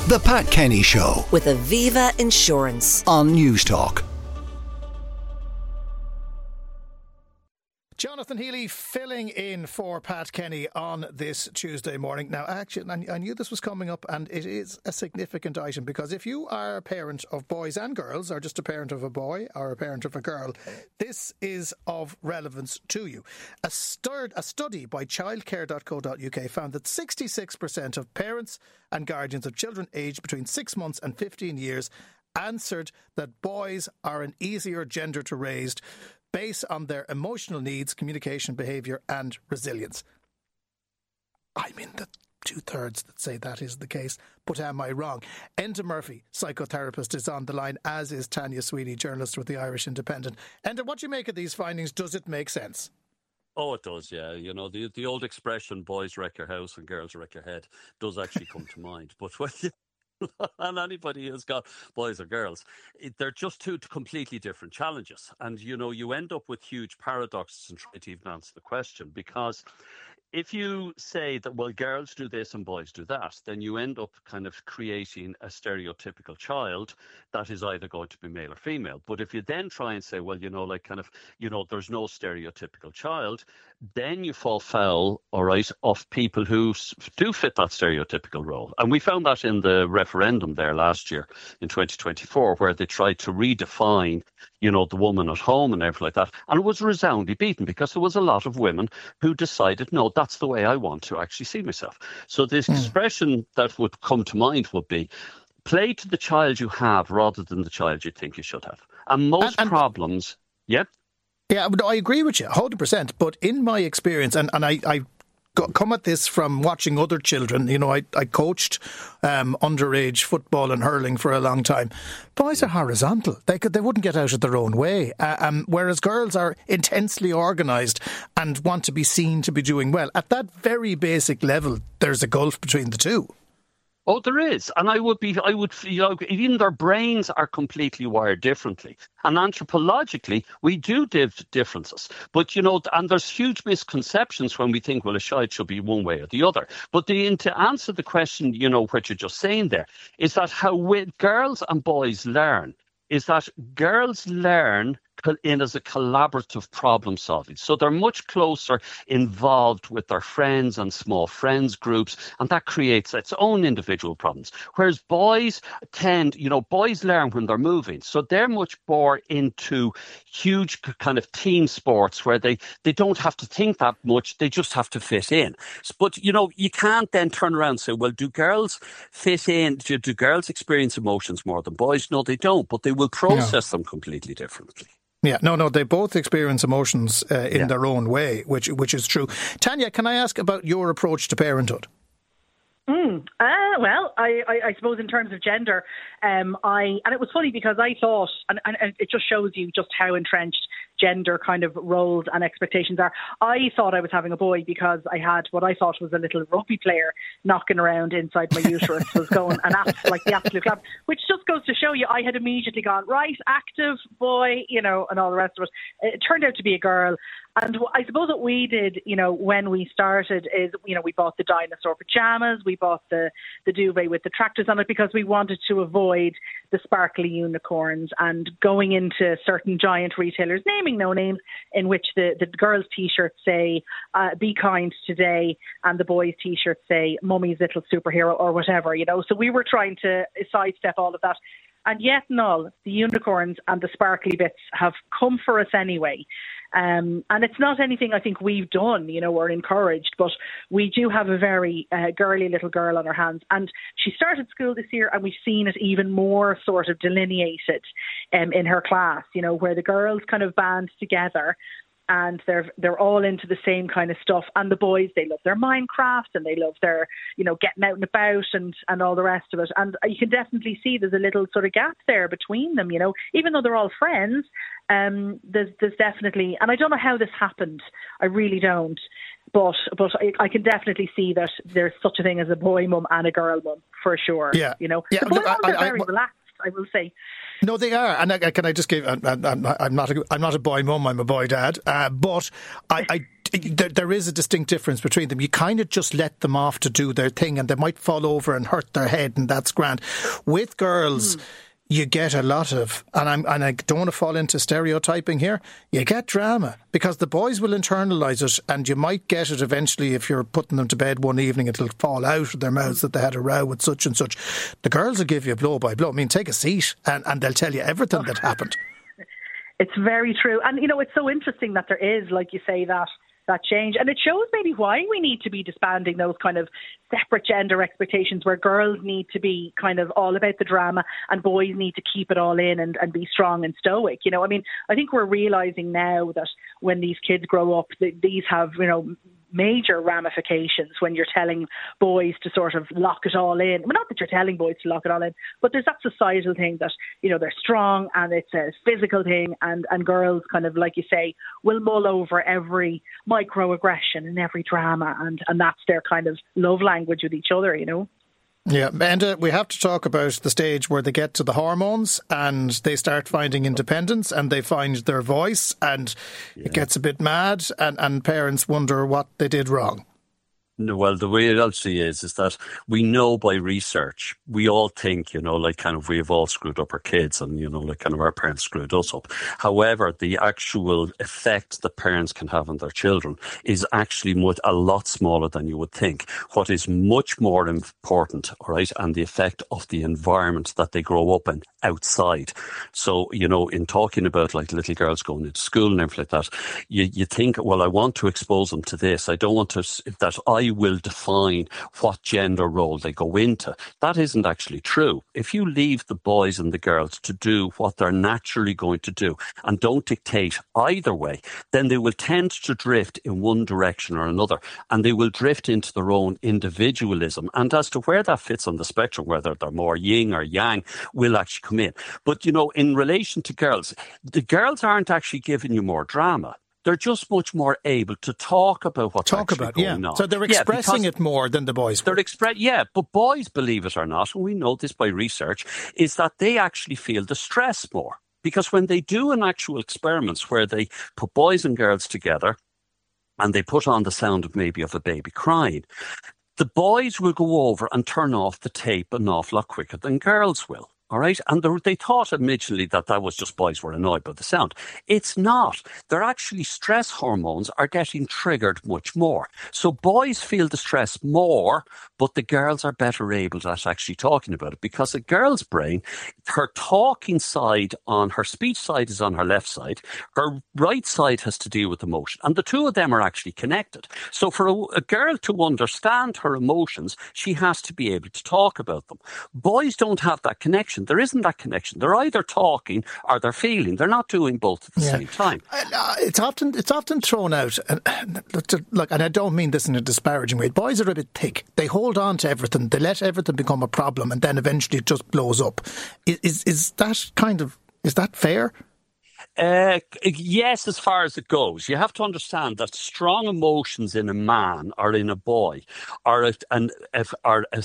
The Pat Kenny Show with Aviva Insurance on Newstalk. Jonathan Healy filling in for Pat Kenny on this Tuesday morning. Now, actually, I knew this was coming up, and it is a significant item, because if you are a parent of boys and girls, or just a parent of a boy or a parent of a girl, this is of relevance to you. A study by childcare.co.uk found that 66% of parents and guardians of children aged between 6 months and 15 years answered that boys are an easier gender to raise based on their emotional needs, communication, behaviour and resilience. I'm in the 2/3 that say that is the case, but am I wrong? Enda Murphy, psychotherapist, is on the line, as is Tanya Sweeney, journalist with the Irish Independent. Enda, what do you make of these findings? Does it make sense? Oh, it does, yeah. You know, the old expression, boys wreck your house and girls wreck your head, does actually come to mind. But when and anybody who's got boys or girls, they're just two completely different challenges. And, you know, you end up with huge paradoxes and try to even answer the question, because if you say that, well, girls do this and boys do that, then you end up kind of creating a stereotypical child that is either going to be male or female. But if you then try and say, well, you know, like kind of, you know, there's no stereotypical child, then you fall foul, all right, of people who do fit that stereotypical role. And we found that in the referendum there last year in 2024, where they tried to redefine, you know, the woman at home and everything like that. And it was resoundingly beaten, because there was a lot of women who decided, no, that's the way I want to actually see myself. So this expression that would come to mind would be, play to the child you have rather than the child you think you should have. And most problems, yeah? Yeah, I agree with you, 100%. But in my experience, and I come at this from watching other children. You know, I coached underage football and hurling for a long time. Boys are horizontal. They wouldn't get out of their own way. Whereas girls are intensely organised and want to be seen to be doing well. At that very basic level, there's a gulf between the two. Oh, there is. And I would, you know, even their brains are completely wired differently. And anthropologically, we do differences. But, you know, and there's huge misconceptions when we think, well, a child should be one way or the other. But to answer the question, you know, what you're just saying there, is that how girls and boys learn, is that girls learn in as a collaborative problem solving. So they're much closer involved with their friends and small friends groups, and that creates its own individual problems. Whereas boys boys learn when they're moving. So they're much more into huge kind of team sports where they don't have to think that much. They just have to fit in. But, you know, you can't then turn around and say, well, do girls fit in? Do girls experience emotions more than boys? No, they don't, but they will process them completely differently. Yeah, no, they both experience emotions in their own way, which is true. Tanya, can I ask about your approach to parenthood? Well, I suppose in terms of gender, and it was funny because I thought, and it just shows you just how entrenched gender kind of roles and expectations are. I thought I was having a boy because I had what I thought was a little rugby player knocking around inside my uterus, was going like the absolute clap, which just goes to show you I had immediately gone, right, active boy, you know, and all the rest of it. It turned out to be a girl. And I suppose what we did, you know, when we started is, you know, we bought the dinosaur pajamas, we bought the duvet with the tractors on it, because we wanted to avoid the sparkly unicorns and going into certain giant retailers, naming no names, in which the girls' T-shirts say, be kind today, and the boys' T-shirts say, mummy's little superhero or whatever, you know. So we were trying to sidestep all of that. And yet and all, the unicorns and the sparkly bits have come for us anyway. And it's not anything I think we've done, you know, or encouraged, but we do have a very girly little girl on our hands. And she started school this year, and we've seen it even more sort of delineated in her class, you know, where the girls kind of band together and they're all into the same kind of stuff. And the boys, they love their Minecraft and they love their, you know, getting out and about and all the rest of it. And you can definitely see there's a little sort of gap there between them, you know, even though they're all friends. There's definitely, and I don't know how this happened. I really don't. But I can definitely see that there's such a thing as a boy mum and a girl mum, for sure. Yeah. You know, yeah, the boy mums are very relaxed, I will say. No, they are, and can I just give? I'm not a boy mum. I'm a boy dad. But there is a distinct difference between them. You kind of just let them off to do their thing, and they might fall over and hurt their head, and that's grand. With girls, you get a lot of, and I don't want to fall into stereotyping here, you get drama because the boys will internalise it, and you might get it eventually if you're putting them to bed one evening, it'll fall out of their mouths that they had a row with such and such. The girls will give you blow by blow. I mean, take a seat and they'll tell you everything that happened. It's very true. And, it's so interesting that there is, like you say, that change. And it shows maybe why we need to be disbanding those kind of separate gender expectations where girls need to be kind of all about the drama and boys need to keep it all in and be strong and stoic. I think we're realising now that when these kids grow up, these have, major ramifications when you're telling boys to sort of lock it all in. Well, not that you're telling boys to lock it all in, but there's that societal thing that, they're strong and it's a physical thing and girls kind of, like you say, will mull over every microaggression and every drama and that's their kind of love language with each other, Yeah, and we have to talk about the stage where they get to the hormones and they start finding independence and they find their voice and it gets a bit mad and parents wonder what they did wrong. No, well, the way it actually is that we know by research, we all think, we've all screwed up our kids and, our parents screwed us up. However, the actual effect that parents can have on their children is actually a lot smaller than you would think. What is much more important, all right, and the effect of the environment that they grow up in outside. So, in talking about like little girls going into school and everything like that, you think, well, I want to expose them to this. I don't want that I will define what gender role they go into. That isn't actually true. If you leave the boys and the girls to do what they're naturally going to do and don't dictate either way, then they will tend to drift in one direction or another, and they will drift into their own individualism. And as to where that fits on the spectrum, whether they're more yin or yang, will actually come in. But, in relation to girls, the girls aren't actually giving you more drama. They're just much more able to talk about what's actually going on. So they're expressing it more than the boys were. But boys, believe it or not, and we know this by research, is that they actually feel the stress more. Because when they do an actual experiments where they put boys and girls together and they put on the sound of maybe of a baby crying, the boys will go over and turn off the tape an awful lot quicker than girls will. All right. And they thought initially that was just boys were annoyed by the sound. It's not. They're actually stress hormones are getting triggered much more. So boys feel the stress more, but the girls are better able at actually talking about it because a girl's brain, her talking side on her speech side is on her left side. Her right side has to deal with emotion. And the two of them are actually connected. So for a girl to understand her emotions, she has to be able to talk about them. Boys don't have that connection. There isn't that connection. They're either talking or they're feeling. They're not doing both at the same time. It's often thrown out, and I don't mean this in a disparaging way. Boys are a bit thick. They hold on to everything. They let everything become a problem, and then eventually it just blows up. Is that fair? Yes, as far as it goes. You have to understand that strong emotions in a man or in a boy are a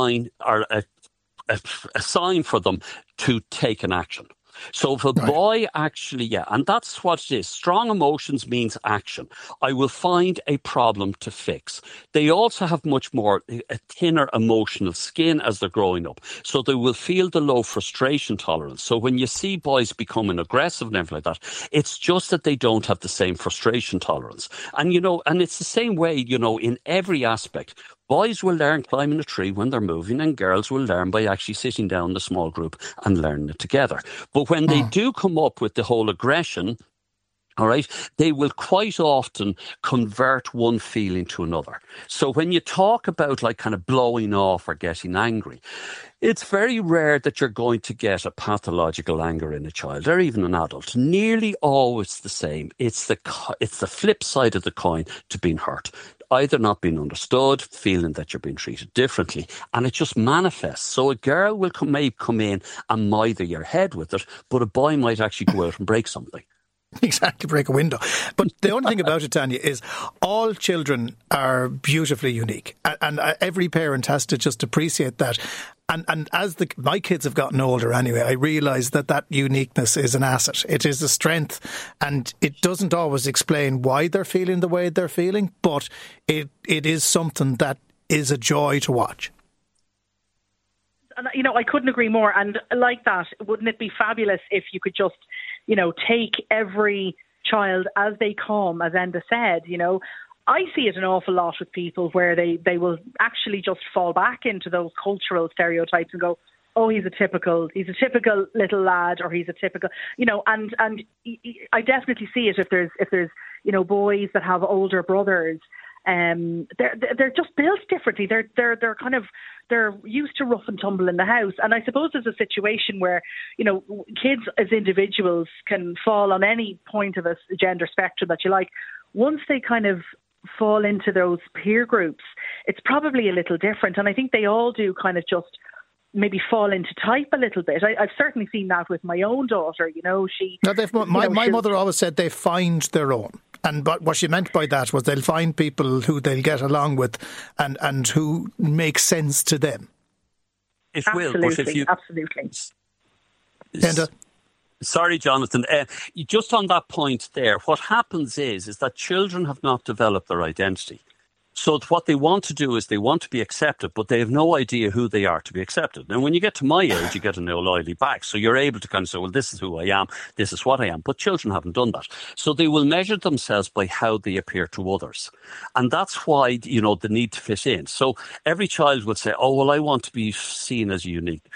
sign for them to take an action. So if a boy actually, and that's what it is. Strong emotions means action. I will find a problem to fix. They also have much more, a thinner emotional skin as they're growing up. So they will feel the low frustration tolerance. So when you see boys becoming aggressive and everything like that, it's just that they don't have the same frustration tolerance. And, and it's the same way, in every aspect. Boys will learn climbing a tree when they're moving, and girls will learn by actually sitting down in a small group and learning it together. But when they do come up with the whole aggression, all right, they will quite often convert one feeling to another. So when you talk about like kind of blowing off or getting angry, it's very rare that you're going to get a pathological anger in a child or even an adult. Nearly always the same. It's the flip side of the coin to being hurt. Either not being understood, feeling that you're being treated differently, and it just manifests. So a girl may come in and mither your head with it, but a boy might actually go out and break something. exactly, break a window. But the only thing about it, Tanya, is all children are beautifully unique. And every parent has to just appreciate that. And as my kids have gotten older anyway, I realise that uniqueness is an asset. It is a strength, and it doesn't always explain why they're feeling the way they're feeling, but it is something that is a joy to watch. And, I couldn't agree more. And like that, wouldn't it be fabulous if you could just, take every child as they come, as Enda said, I see it an awful lot with people where they will actually just fall back into those cultural stereotypes and go, oh, he's a typical little lad, or he's a typical, and I definitely see it if there's boys that have older brothers. They're just built differently. They're kind of, they're used to rough and tumble in the house. And I suppose there's a situation where, kids as individuals can fall on any point of a gender spectrum that you like. Once they kind of fall into those peer groups, it's probably a little different. And I think they all do kind of just maybe fall into type a little bit. I've certainly seen that with my own daughter. My mother always said they find their own. But what she meant by that was they'll find people who they'll get along with and who make sense to them. It will, but if you... Absolutely. Sorry, Jonathan. Just on that point there, what happens is that children have not developed their identity. So what they want to do is they want to be accepted, but they have no idea who they are to be accepted. Now, when you get to my age, you get to know loyalty back. So you're able to kind of say, well, this is who I am, this is what I am. But children haven't done that. So they will measure themselves by how they appear to others. And that's why, the need to fit in. So every child will say, oh, well, I want to be seen as a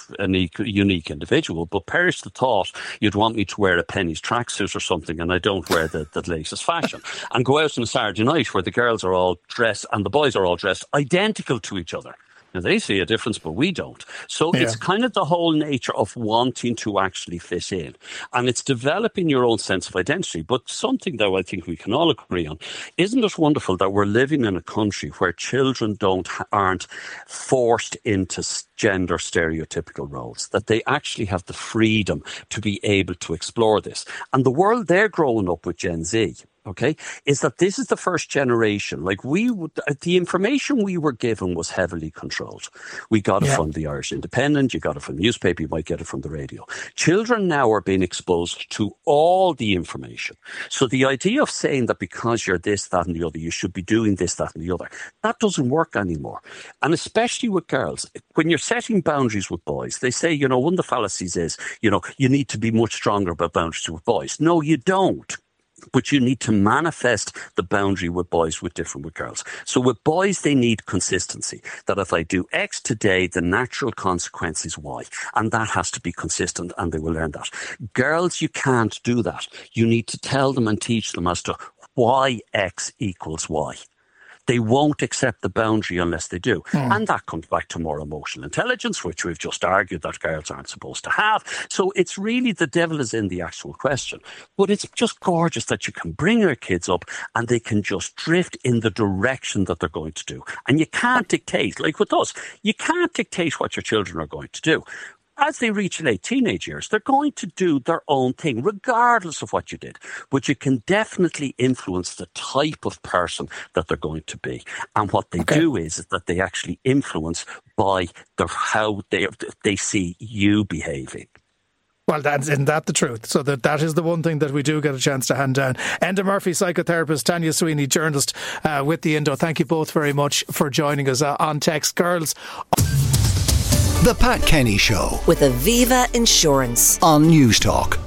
unique individual. But perish the thought you'd want me to wear a Penny's tracksuit or something, and I don't wear the latest fashion. And go out on a Saturday night where the girls are all dressed and the boys are all dressed identical to each other. Now, they see a difference, but we don't. So It's kind of the whole nature of wanting to actually fit in. And it's developing your own sense of identity. But something, though, I think we can all agree on, isn't it wonderful that we're living in a country where children aren't forced into gender stereotypical roles, that they actually have the freedom to be able to explore this. And the world they're growing up with, Gen Z, okay, is that this is the first generation. Like the information we were given was heavily controlled. We got it from the Irish Independent, you got it from the newspaper, you might get it from the radio. Children now are being exposed to all the information. So the idea of saying that because you're this, that and the other, you should be doing this, that and the other, that doesn't work anymore. And especially with girls, when you're setting boundaries with boys, they say, one of the fallacies is, you need to be much stronger about boundaries with boys. No, you don't. But you need to manifest the boundary with boys with girls. So with boys, they need consistency. That if I do X today, the natural consequence is Y. And that has to be consistent, and they will learn that. Girls, you can't do that. You need to tell them and teach them as to why X equals Y. They won't accept the boundary unless they do. And that comes back to more emotional intelligence, which we've just argued that girls aren't supposed to have. So it's really, the devil is in the actual question. But it's just gorgeous that you can bring your kids up and they can just drift in the direction that they're going to do. And you can't dictate, like with us, you can't dictate what your children are going to do. As they reach late teenage years, they're going to do their own thing, regardless of what you did. But you can definitely influence the type of person that they're going to be. And what they do is that they actually influence by how they see you behaving. Well, isn't that the truth? So that is the one thing that we do get a chance to hand down. Enda Murphy, psychotherapist, Tanya Sweeney, journalist with the Indo. Thank you both very much for joining us on Text. Girls. The Pat Kenny Show with Aviva Insurance on News Talk.